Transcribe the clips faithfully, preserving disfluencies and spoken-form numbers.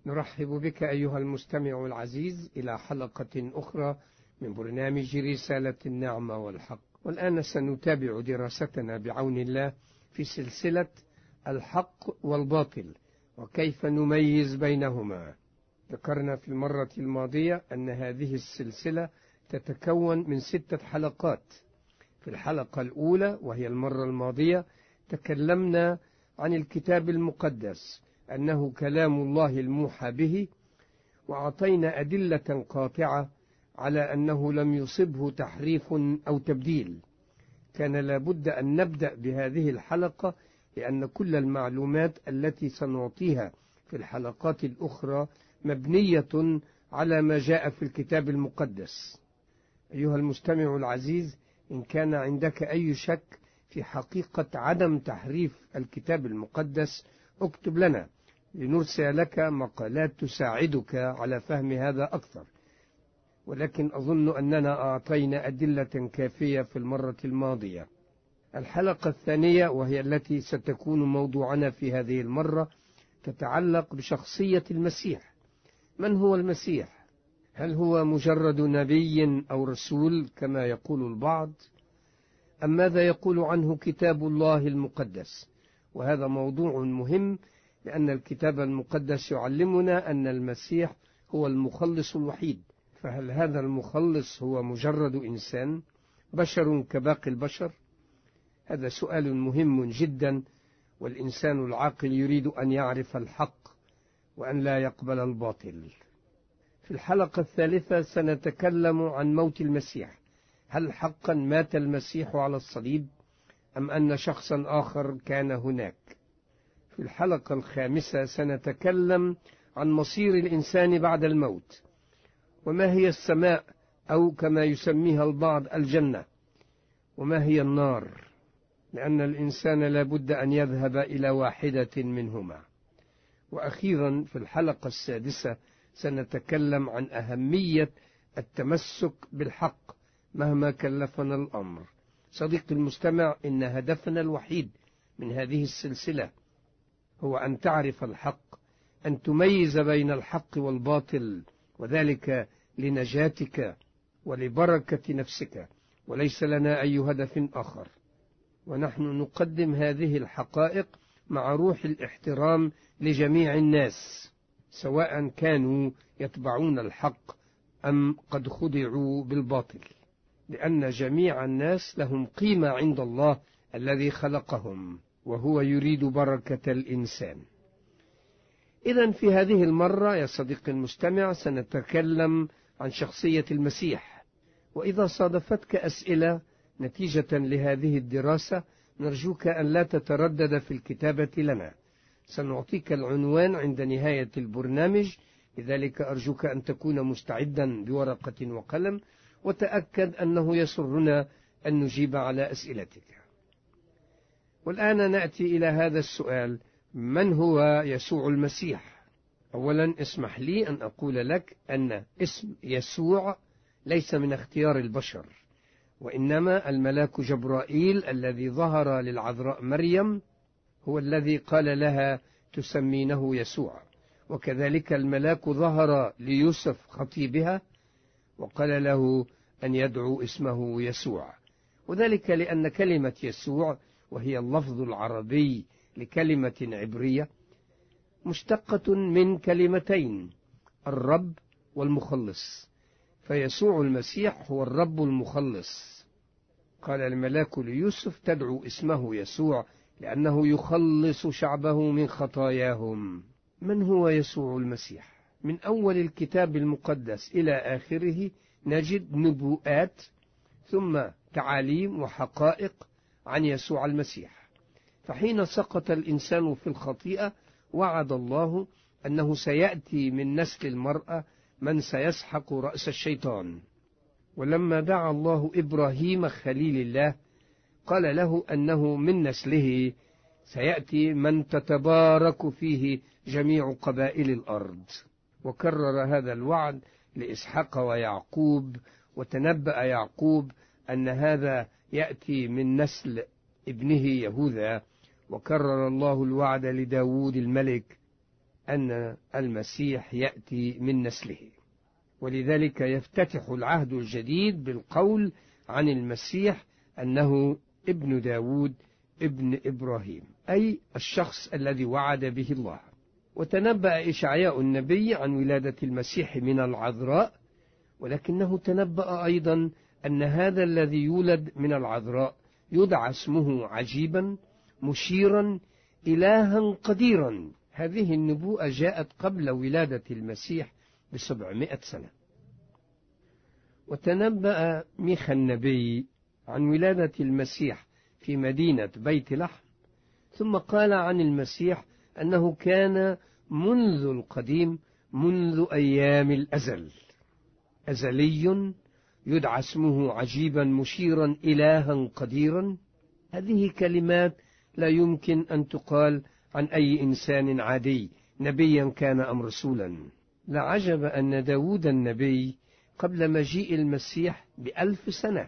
نرحب بك أيها المستمع العزيز إلى حلقة أخرى من برنامج رسالة النعمة والحق. والآن سنتابع دراستنا بعون الله في سلسلة الحق والباطل وكيف نميز بينهما. ذكرنا في المرة الماضية أن هذه السلسلة تتكون من ستة حلقات. في الحلقة الأولى وهي المرة الماضية تكلمنا عن الكتاب المقدس أنه كلام الله الموحى به، وأعطينا أدلة قاطعة على أنه لم يصبه تحريف أو تبديل. كان لابد أن نبدأ بهذه الحلقة لأن كل المعلومات التي سنعطيها في الحلقات الأخرى مبنية على ما جاء في الكتاب المقدس. أيها المستمع العزيز، إن كان عندك أي شك في حقيقة عدم تحريف الكتاب المقدس اكتب لنا لنرسل لك مقالات تساعدك على فهم هذا أكثر، ولكن أظن أننا أعطينا أدلة كافية في المرة الماضية. الحلقة الثانية وهي التي ستكون موضوعنا في هذه المرة تتعلق بشخصية المسيح. من هو المسيح؟ هل هو مجرد نبي أو رسول كما يقول البعض؟ أم ماذا يقول عنه كتاب الله المقدس؟ وهذا موضوع مهم لأن الكتاب المقدس يعلمنا أن المسيح هو المخلص الوحيد. فهل هذا المخلص هو مجرد إنسان بشر كباقي البشر؟ هذا سؤال مهم جدا، والإنسان العاقل يريد أن يعرف الحق وأن لا يقبل الباطل. في الحلقة الثالثة سنتكلم عن موت المسيح. هل حقا مات المسيح على الصليب أم أن شخصا آخر كان هناك؟ في الحلقة الخامسة سنتكلم عن مصير الإنسان بعد الموت، وما هي السماء أو كما يسميها البعض الجنة، وما هي النار، لأن الإنسان لابد أن يذهب إلى واحدة منهما. وأخيرا في الحلقة السادسة سنتكلم عن أهمية التمسك بالحق مهما كلفنا الأمر. صديقي المستمع، إن هدفنا الوحيد من هذه السلسلة هو أن تعرف الحق، أن تميز بين الحق والباطل، وذلك لنجاتك ولبركة نفسك، وليس لنا أي هدف آخر. ونحن نقدم هذه الحقائق مع روح الاحترام لجميع الناس، سواء كانوا يتبعون الحق أم قد خدعوا بالباطل، لأن جميع الناس لهم قيمة عند الله الذي خلقهم، وهو يريد بركة الإنسان. إذن في هذه المرة يا صديقي المستمع سنتكلم عن شخصية المسيح. وإذا صادفتك أسئلة نتيجة لهذه الدراسة نرجوك أن لا تتردد في الكتابة لنا. سنعطيك العنوان عند نهاية البرنامج، لذلك أرجوك أن تكون مستعدا بورقة وقلم، وتأكد أنه يسرنا أن نجيب على أسئلتك. والآن نأتي إلى هذا السؤال: من هو يسوع المسيح؟ أولا اسمح لي أن أقول لك أن اسم يسوع ليس من اختيار البشر، وإنما الملاك جبرائيل الذي ظهر للعذراء مريم هو الذي قال لها تسمينه يسوع. وكذلك الملاك ظهر ليوسف خطيبها وقال له أن يدعو اسمه يسوع، وذلك لأن كلمة يسوع وهي اللفظ العربي لكلمة عبرية مشتقة من كلمتين: الرب والمخلص، فيسوع المسيح هو الرب المخلص. قال الملاك ليوسف تدعو اسمه يسوع لأنه يخلص شعبه من خطاياهم. من هو يسوع المسيح؟ من أول الكتاب المقدس إلى آخره نجد نبوءات ثم تعاليم وحقائق عن يسوع المسيح. فحين سقط الإنسان في الخطيئة وعد الله أنه سيأتي من نسل المرأة من سيسحق رأس الشيطان. ولما دعا الله إبراهيم خليل الله قال له أنه من نسله سيأتي من تتبارك فيه جميع قبائل الأرض. وكرر هذا الوعد لإسحاق ويعقوب، وتنبأ يعقوب أن هذا يأتي من نسل ابنه يهوذا. وكرر الله الوعد لداود الملك أن المسيح يأتي من نسله، ولذلك يفتتح العهد الجديد بالقول عن المسيح أنه ابن داود ابن إبراهيم، أي الشخص الذي وعد به الله. وتنبأ إشعياء النبي عن ولادة المسيح من العذراء، ولكنه تنبأ أيضا أن هذا الذي يولد من العذراء يدعى اسمه عجيبا مشيرا إلها قديرا. هذه النبوءة جاءت قبل ولادة المسيح بسبعمائة سنة. وتنبأ ميخا النبي عن ولادة المسيح في مدينة بيت لحم، ثم قال عن المسيح أنه كان منذ القديم، منذ أيام الأزل، أزلي يدعى اسمه عجيبا مشيرا إلها قديرا. هذه كلمات لا يمكن أن تقال عن أي إنسان عادي، نبيا كان أم رسولا. لا عجب أن داود النبي قبل مجيء المسيح بألف سنة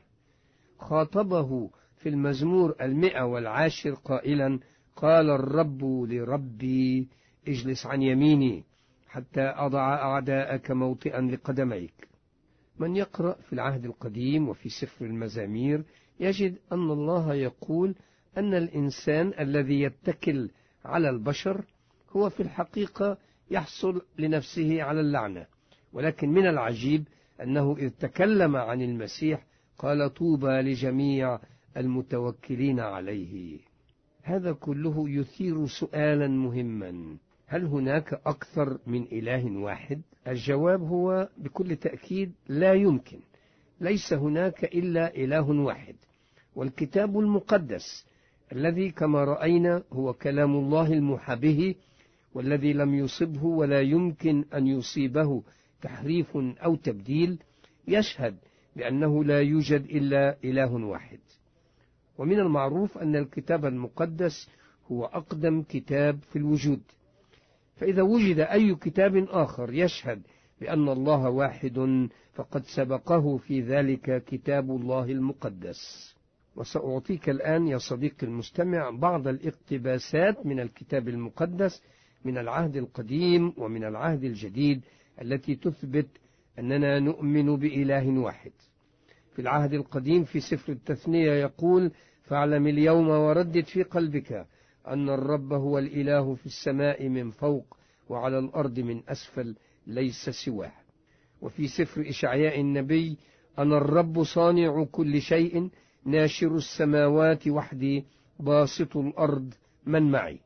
خاطبه في المزمور المئة والعاشر قائلا: قال الرب لربي اجلس عن يميني حتى أضع أعداءك موطئا لقدميك. من يقرأ في العهد القديم وفي سفر المزامير يجد أن الله يقول أن الإنسان الذي يتكل على البشر هو في الحقيقة يحصل لنفسه على اللعنة. ولكن من العجيب أنه إذ تكلم عن المسيح قال: طوبى لجميع المتوكلين عليه. هذا كله يثير سؤالا مهما: هل هناك أكثر من إله واحد؟ الجواب هو بكل تأكيد لا يمكن. ليس هناك إلا إله واحد، والكتاب المقدس الذي كما رأينا هو كلام الله الموحى به، والذي لم يصبه ولا يمكن أن يصيبه تحريف أو تبديل، يشهد بأنه لا يوجد إلا إله واحد. ومن المعروف أن الكتاب المقدس هو أقدم كتاب في الوجود، فإذا وجد أي كتاب آخر يشهد بأن الله واحد فقد سبقه في ذلك كتاب الله المقدس. وسأعطيك الآن يا صديقي المستمع بعض الاقتباسات من الكتاب المقدس من العهد القديم ومن العهد الجديد التي تثبت أننا نؤمن بإله واحد. في العهد القديم في سفر التثنية يقول: فاعلم اليوم وردد في قلبك أن الرب هو الإله في السماء من فوق وعلى الأرض من أسفل ليس سواه. وفي سفر إشعياء النبي: أنا الرب صانع كل شيء ناشر السماوات وحدي باسط الأرض من معي.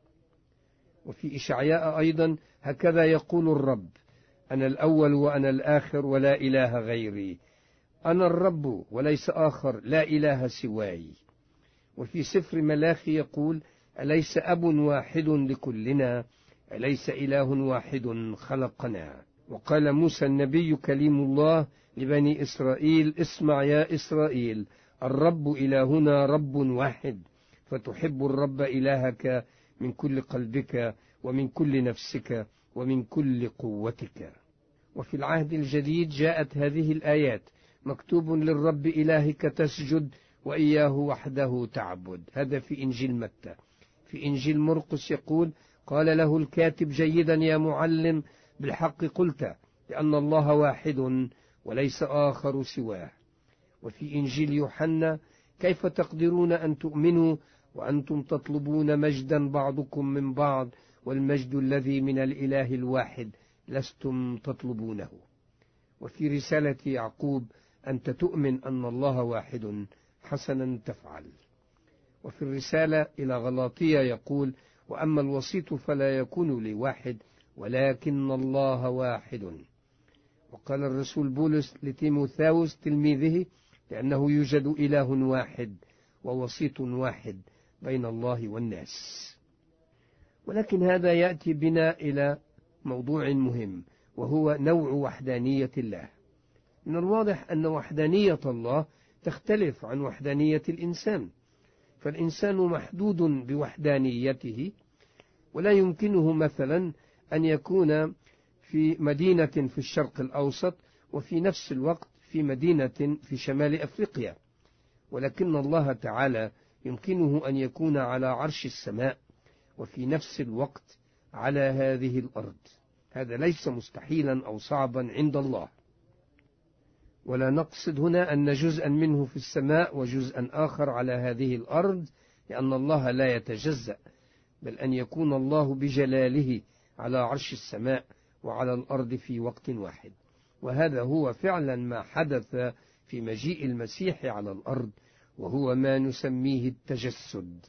وفي إشعياء أيضا: هكذا يقول الرب أنا الأول وأنا الآخر ولا إله غيري، أنا الرب وليس آخر، لا إله سواي. وفي سفر ملاخي يقول: أليس أب واحد لكلنا، أليس إله واحد خلقنا. وقال موسى النبي كليم الله لبني إسرائيل: اسمع يا إسرائيل، الرب إلهنا رب واحد، فتحب الرب إلهك من كل قلبك ومن كل نفسك ومن كل قوتك. وفي العهد الجديد جاءت هذه الآيات: مكتوب للرب إلهك تسجد وإياه وحده تعبد. هذا في إنجيل متى. في إنجيل مرقس يقول: قال له الكاتب: جيدا يا معلم، بالحق قلت، لأن الله واحد وليس آخر سواه. وفي إنجيل يوحنا: كيف تقدرون أن تؤمنوا وأنتم تطلبون مجدا بعضكم من بعض، والمجد الذي من الإله الواحد لستم تطلبونه. وفي رسالة يعقوب: أنت تؤمن أن الله واحد، حسنا تفعل. وفي الرسالة إلى غلاطية يقول: وأما الوسيط فلا يكون لواحد ولكن الله واحد. وقال الرسول بولس لتيموثاوس تلميذه: لأنه يوجد إله واحد ووسيط واحد بين الله والناس. ولكن هذا يأتي بنا إلى موضوع مهم، وهو نوع وحدانية الله. من الواضح أن وحدانية الله تختلف عن وحدانية الإنسان، فالإنسان محدود بوحدانيته، ولا يمكنه مثلا أن يكون في مدينة في الشرق الأوسط وفي نفس الوقت في مدينة في شمال أفريقيا. ولكن الله تعالى يمكنه أن يكون على عرش السماء وفي نفس الوقت على هذه الأرض. هذا ليس مستحيلا أو صعبا عند الله، ولا نقصد هنا أن جزءا منه في السماء وجزءا آخر على هذه الأرض، لأن الله لا يتجزأ، بل أن يكون الله بجلاله على عرش السماء وعلى الأرض في وقت واحد. وهذا هو فعلا ما حدث في مجيء المسيح على الأرض، وهو ما نسميه التجسد.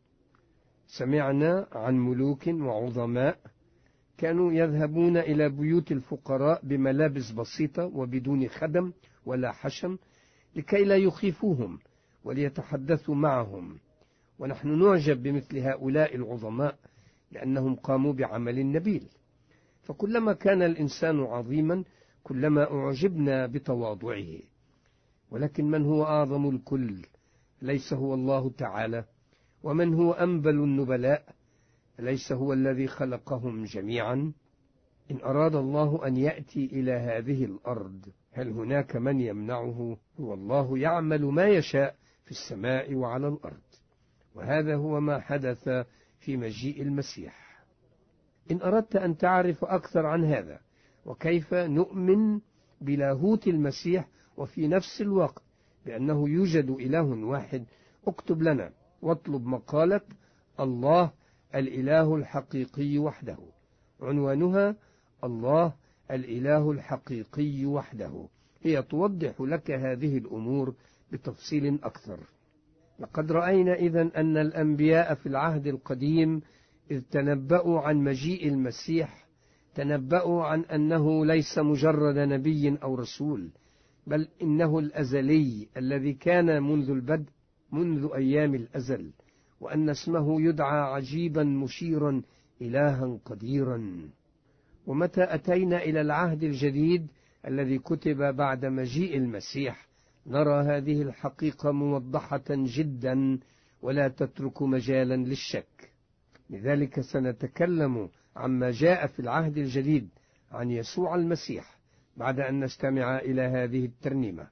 سمعنا عن ملوك وعظماء كانوا يذهبون إلى بيوت الفقراء بملابس بسيطة وبدون خدم ولا حشم، لكي لا يخيفوهم وليتحدثوا معهم. ونحن نعجب بمثل هؤلاء العظماء لأنهم قاموا بعمل نبيل. فكلما كان الإنسان عظيما كلما أعجبنا بتواضعه. ولكن من هو أعظم الكل؟ ليس هو الله تعالى؟ ومن هو أنبل النبلاء؟ ليس هو الذي خلقهم جميعا؟ إن أراد الله أن يأتي إلى هذه الأرض، هل هناك من يمنعه؟ هو الله يعمل ما يشاء في السماء وعلى الأرض. وهذا هو ما حدث في مجيء المسيح. إن أردت أن تعرف أكثر عن هذا وكيف نؤمن بلاهوت المسيح وفي نفس الوقت بأنه يوجد إله واحد، اكتب لنا واطلب مقالة الله الإله الحقيقي وحده. عنوانها الله الإله الحقيقي وحده. هي توضح لك هذه الأمور بتفصيل أكثر. لقد رأينا إذن أن الأنبياء في العهد القديم إذ تنبأوا عن مجيء المسيح تنبأوا عن أنه ليس مجرد نبي أو رسول، بل إنه الأزلي الذي كان منذ البدء، منذ أيام الأزل، وأن اسمه يدعى عجيبا مشيرا إلها قديرا. ومتى أتينا إلى العهد الجديد الذي كتب بعد مجيء المسيح نرى هذه الحقيقة موضحة جدا ولا تترك مجالا للشك. لذلك سنتكلم عما جاء في العهد الجديد عن يسوع المسيح بعد أن نستمع إلى هذه الترنيمة.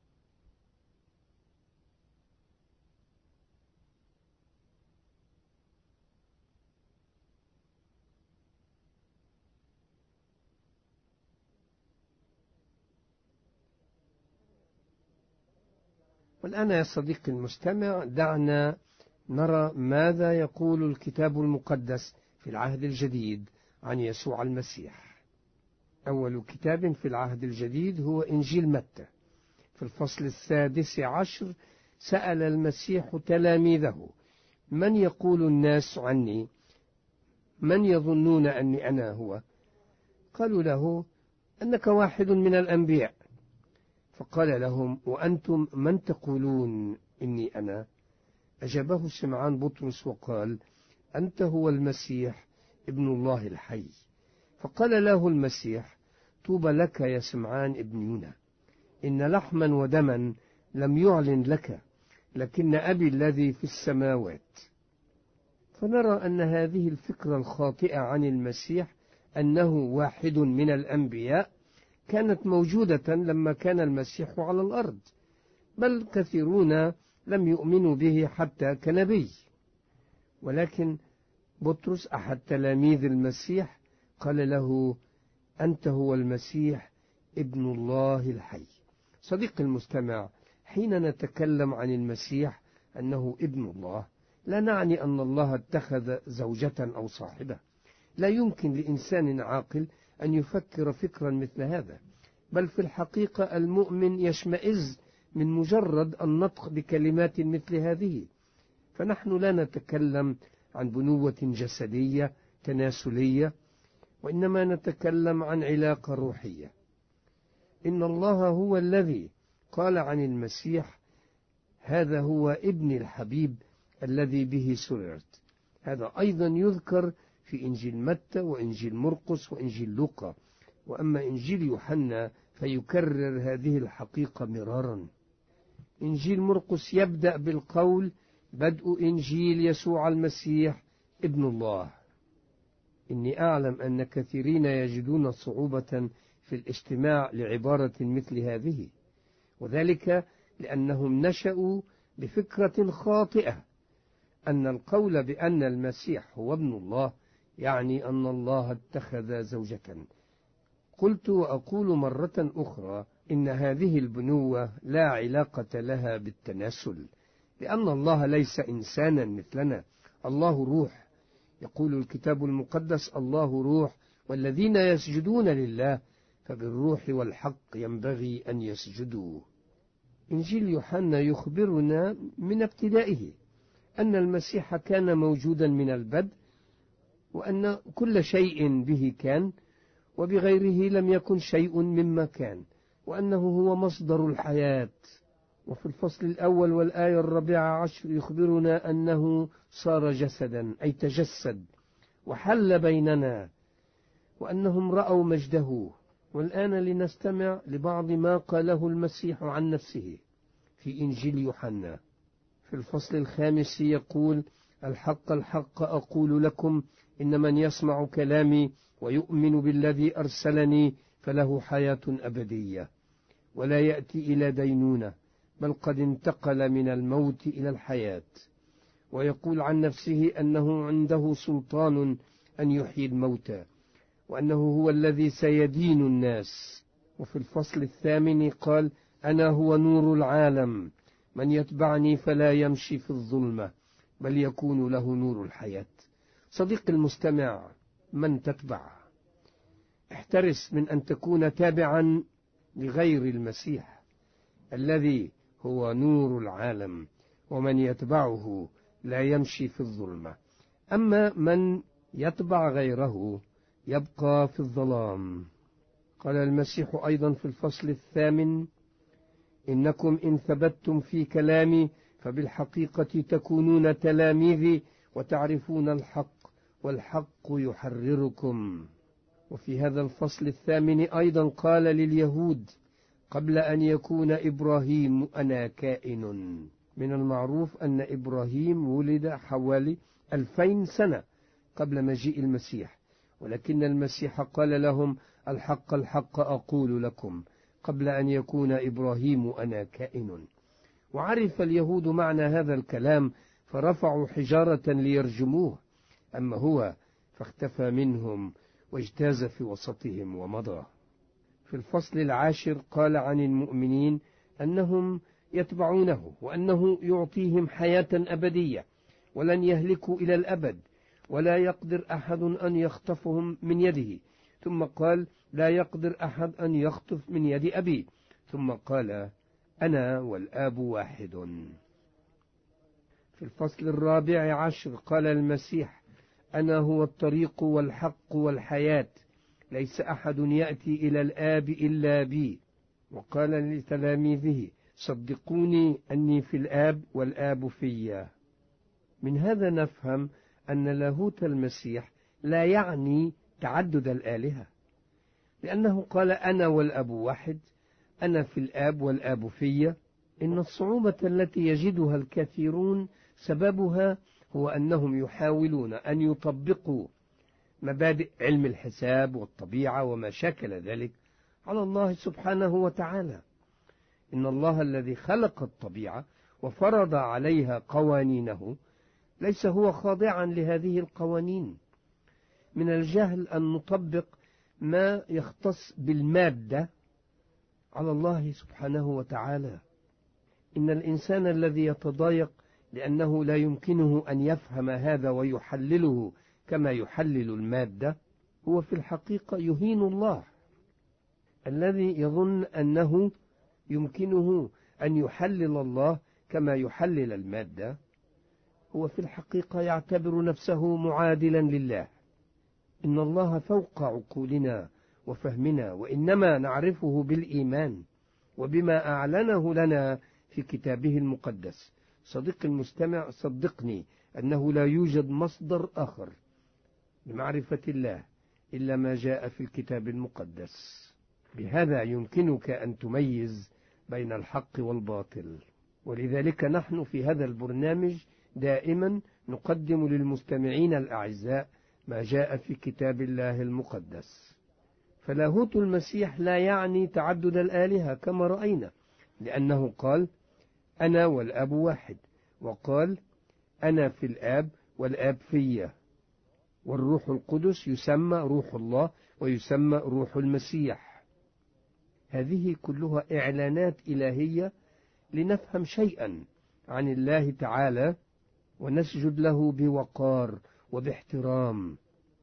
والآن يا صديقي المستمع دعنا نرى ماذا يقول الكتاب المقدس في العهد الجديد عن يسوع المسيح. أول كتاب في العهد الجديد هو إنجيل متى. في الفصل السادس عشر سأل المسيح تلاميذه: من يقول الناس عني؟ من يظنون أني أنا هو؟ قالوا له: أنك واحد من الأنبياء. فقال لهم: وأنتم من تقولون إني أنا؟ أجابه سمعان بطرس وقال: أنت هو المسيح ابن الله الحي. فقال له المسيح: طوبى لك يا سمعان ابن يونا، إن لحما ودما لم يعلن لك، لكن أبي الذي في السماوات. فنرى أن هذه الفكرة الخاطئة عن المسيح أنه واحد من الأنبياء كانت موجودة لما كان المسيح على الأرض، بل كثيرون لم يؤمنوا به حتى كنبي. ولكن بطرس أحد تلاميذ المسيح قال له: أنت هو المسيح ابن الله الحي. صديقي المستمع، حين نتكلم عن المسيح أنه ابن الله لا نعني أن الله اتخذ زوجة أو صاحبة. لا يمكن لإنسان عاقل أن يفكر فكرا مثل هذا، بل في الحقيقة المؤمن يشمئز من مجرد النطق بكلمات مثل هذه. فنحن لا نتكلم عن بنوة جسدية تناسلية، وإنما نتكلم عن علاقة روحية. إن الله هو الذي قال عن المسيح: هذا هو ابن الحبيب الذي به سررت. هذا أيضا يذكر في إنجيل متى وإنجيل مرقس وإنجيل لوقا. وأما إنجيل يوحنا فيكرر هذه الحقيقة مرارا. إنجيل مرقس يبدأ بالقول: بدء إنجيل يسوع المسيح ابن الله. إني أعلم أن كثيرين يجدون صعوبة في الاستماع لعبارة مثل هذه، وذلك لأنهم نشأوا بفكرة خاطئة أن القول بأن المسيح هو ابن الله يعني أن الله اتخذ زوجة. قلت وأقول مرة أخرى إن هذه البنوة لا علاقة لها بالتناسل، لأن الله ليس إنسانا مثلنا، الله روح. يقول الكتاب المقدس: الله روح، والذين يسجدون لله فبالروح والحق ينبغي أن يسجدوا. إنجيل يوحنا يخبرنا من ابتدائه أن المسيح كان موجودا من البدء، وأن كل شيء به كان، وبغيره لم يكن شيء مما كان، وأنه هو مصدر الحياة. وفي الفصل الأول والآية الرابعة عشر يخبرنا أنه صار جسدا، أي تجسد وحل بيننا، وأنهم رأوا مجده. والآن لنستمع لبعض ما قاله المسيح عن نفسه في إنجيل يوحنا. في الفصل الخامس يقول: الحق الحق أقول لكم، إن من يسمع كلامي ويؤمن بالذي أرسلني فله حياة أبدية، ولا يأتي إلى دينونة، بل قد انتقل من الموت إلى الحياة. ويقول عن نفسه أنه عنده سلطان أن يحيي الموتى، وأنه هو الذي سيدين الناس. وفي الفصل الثامن قال: أنا هو نور العالم، من يتبعني فلا يمشي في الظلمة، بل يكون له نور الحياة. صديق المستمع، من تتبع؟ احترس من أن تكون تابعا لغير المسيح الذي هو نور العالم، ومن يتبعه لا يمشي في الظلمة. أما من يتبع غيره يبقى في الظلام. قال المسيح أيضا في الفصل الثامن: إنكم إن ثبتتم في كلامي فبالحقيقة تكونون تلاميذي، وتعرفون الحق، والحق يحرركم. وفي هذا الفصل الثامن أيضا قال لليهود: قبل أن يكون إبراهيم أنا كائن. من المعروف أن إبراهيم ولد حوالي ألفين سنة قبل مجيء المسيح، ولكن المسيح قال لهم: الحق الحق أقول لكم، قبل أن يكون إبراهيم أنا كائن. وعرف اليهود معنى هذا الكلام، فرفعوا حجارة ليرجموه، أما هو فاختفى منهم واجتاز في وسطهم ومضى. في الفصل العاشر قال عن المؤمنين أنهم يتبعونه، وأنه يعطيهم حياة أبدية، ولن يهلكوا إلى الأبد، ولا يقدر أحد أن يخطفهم من يده. ثم قال: لا يقدر أحد أن يخطف من يد أبي. ثم قال: أنا والآب واحد. في الفصل الرابع عشر قال المسيح: أنا هو الطريق والحق والحياة، ليس أحد يأتي إلى الآب إلا بي. وقال لتلاميذه: صدقوني أني في الآب والآب في. من هذا نفهم أن لاهوت المسيح لا يعني تعدد الآلهة، لأنه قال: أنا والآب واحد، أنا في الآب والآب في. إن الصعوبة التي يجدها الكثيرون سببها هو أنهم يحاولون أن يطبقوا مبادئ علم الحساب والطبيعة وما شاكل ذلك على الله سبحانه وتعالى. إن الله الذي خلق الطبيعة وفرض عليها قوانينه ليس هو خاضعا لهذه القوانين. من الجهل أن نطبق ما يختص بالمادة على الله سبحانه وتعالى. إن الإنسان الذي يتضايق لأنه لا يمكنه أن يفهم هذا ويحلله كما يحلل المادة، هو في الحقيقة يهين الله. الذي يظن أنه يمكنه أن يحلل الله كما يحلل المادة هو في الحقيقة يعتبر نفسه معادلا لله. إن الله فوق عقولنا وفهمنا، وإنما نعرفه بالإيمان وبما أعلنه لنا في كتابه المقدس. صديق المستمع، صدقني أنه لا يوجد مصدر آخر لمعرفة الله إلا ما جاء في الكتاب المقدس. بهذا يمكنك أن تميز بين الحق والباطل. ولذلك نحن في هذا البرنامج دائما نقدم للمستمعين الأعزاء ما جاء في كتاب الله المقدس. فلاهوت المسيح لا يعني تعدد الآلهة كما رأينا، لأنه قال: أنا والآب واحد، وقال: أنا في الآب والآب في. والروح القدس يسمى روح الله ويسمى روح المسيح. هذه كلها إعلانات إلهية لنفهم شيئا عن الله تعالى ونسجد له بوقار وباحترام.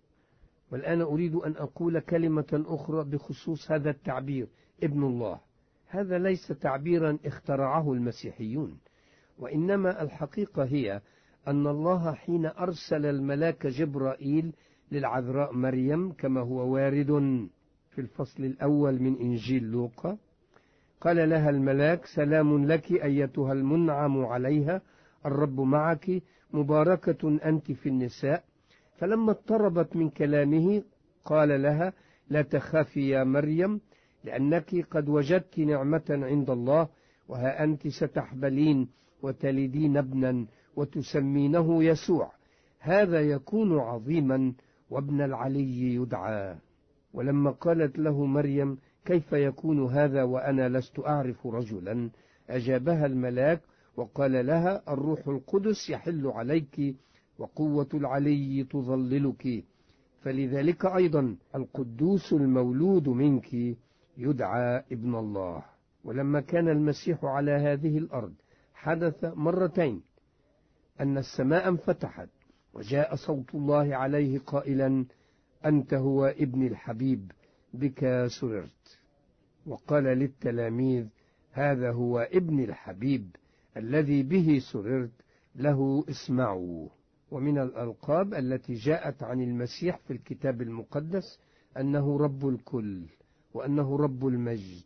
والآن أريد أن أقول كلمة أخرى بخصوص هذا التعبير ابن الله. هذا ليس تعبيرا اخترعه المسيحيون، وإنما الحقيقة هي أن الله حين أرسل الملاك جبرائيل للعذراء مريم كما هو وارد في الفصل الأول من إنجيل لوقا، قال لها الملاك: سلام لك أيتها المنعم عليها، الرب معك، مباركة أنت في النساء. فلما اضطربت من كلامه قال لها: لا تخافي يا مريم، لأنك قد وجدت نعمة عند الله، وها أنت ستحبلين وتلدين ابنا وتسمينه يسوع، هذا يكون عظيما وابن العلي يدعى. ولما قالت له مريم: كيف يكون هذا وأنا لست أعرف رجلا؟ أجابها الملاك وقال لها: الروح القدس يحل عليك، وقوة العلي تظللك، فلذلك أيضا القدوس المولود منك يدعى ابن الله. ولما كان المسيح على هذه الأرض حدث مرتين أن السماء انفتحت وجاء صوت الله عليه قائلا: أنت هو ابن الحبيب، بك سررت. وقال للتلاميذ: هذا هو ابن الحبيب الذي به سررت، له اسمعوا. ومن الألقاب التي جاءت عن المسيح في الكتاب المقدس أنه رب الكل، وأنه رب المجد.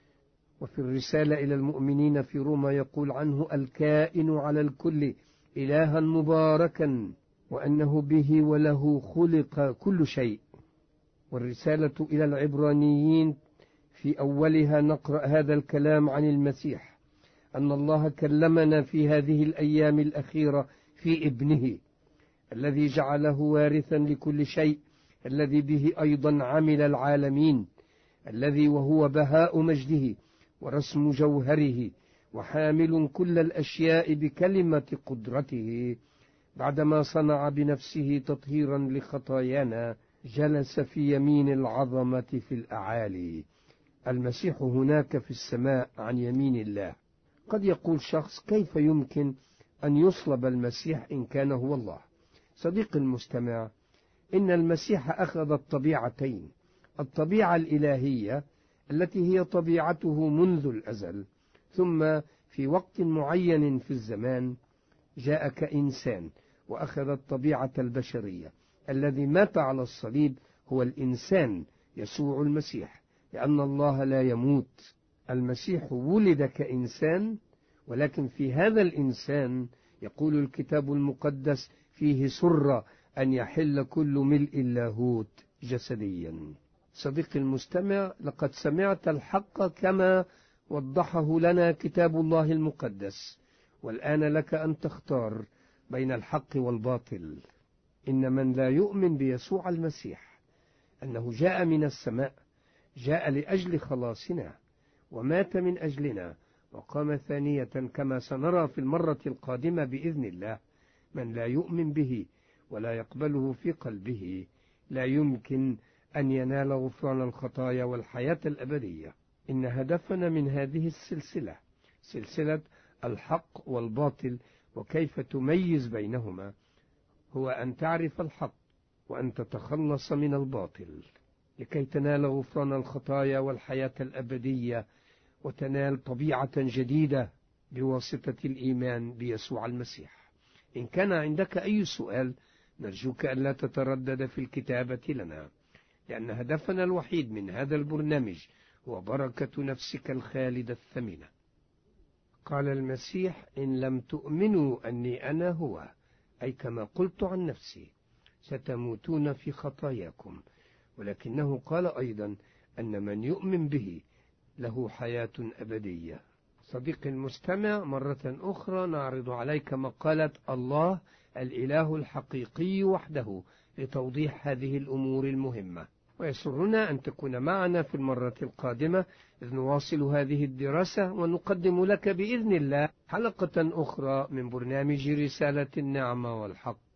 وفي الرسالة إلى المؤمنين في روما يقول عنه: الكائن على الكل، إلها مباركا، وأنه به وله خلق كل شيء. والرسالة إلى العبرانيين في أولها نقرأ هذا الكلام عن المسيح: أن الله كلمنا في هذه الأيام الأخيرة في ابنه الذي جعله وارثا لكل شيء، الذي به أيضا عمل العالمين، الذي وهو بهاء مجده ورسم جوهره، وحامل كل الأشياء بكلمة قدرته، بعدما صنع بنفسه تطهيرا لخطايانا، جلس في يمين العظمة في الأعالي. المسيح هناك في السماء عن يمين الله. قد يقول شخص: كيف يمكن أن يصلب المسيح إن كان هو الله؟ صديق المستمع، إن المسيح أخذ الطبيعتين: الطبيعة الإلهية التي هي طبيعته منذ الأزل، ثم في وقت معين في الزمان جاء كإنسان وأخذ الطبيعة البشرية. الذي مات على الصليب هو الإنسان يسوع المسيح، لأن الله لا يموت. المسيح ولد كإنسان، ولكن في هذا الإنسان يقول الكتاب المقدس فيه سر أن يحل كل ملء اللاهوت جسديا. صديقي المستمع، لقد سمعت الحق كما وضحه لنا كتاب الله المقدس، والآن لك أن تختار بين الحق والباطل. إن من لا يؤمن بيسوع المسيح أنه جاء من السماء، جاء لأجل خلاصنا ومات من أجلنا وقام ثانية كما سنرى في المرة القادمة بإذن الله، من لا يؤمن به ولا يقبله في قلبه لا يمكن أن ينال غفران الخطايا والحياة الأبدية. إن هدفنا من هذه السلسلة سلسلة الحق والباطل وكيف تميز بينهما هو أن تعرف الحق وأن تتخلص من الباطل، لكي تنال غفران الخطايا والحياة الأبدية وتنال طبيعة جديدة بواسطة الإيمان بيسوع المسيح. إن كان عندك أي سؤال نرجوك أن لا تتردد في الكتابة لنا، لأن هدفنا الوحيد من هذا البرنامج هو بركة نفسك الخالدة الثمينة. قال المسيح: إن لم تؤمنوا أني أنا هو، أي كما قلت عن نفسي، ستموتون في خطاياكم. ولكنه قال أيضا أن من يؤمن به له حياة أبدية. صديقي المستمع، مرة أخرى نعرض عليك مقالة الله الإله الحقيقي وحده لتوضيح هذه الأمور المهمة، ويسرنا أن تكون معنا في المرة القادمة إذ نواصل هذه الدراسة ونقدم لك بإذن الله حلقة أخرى من برنامج رسالة النعمة والحق.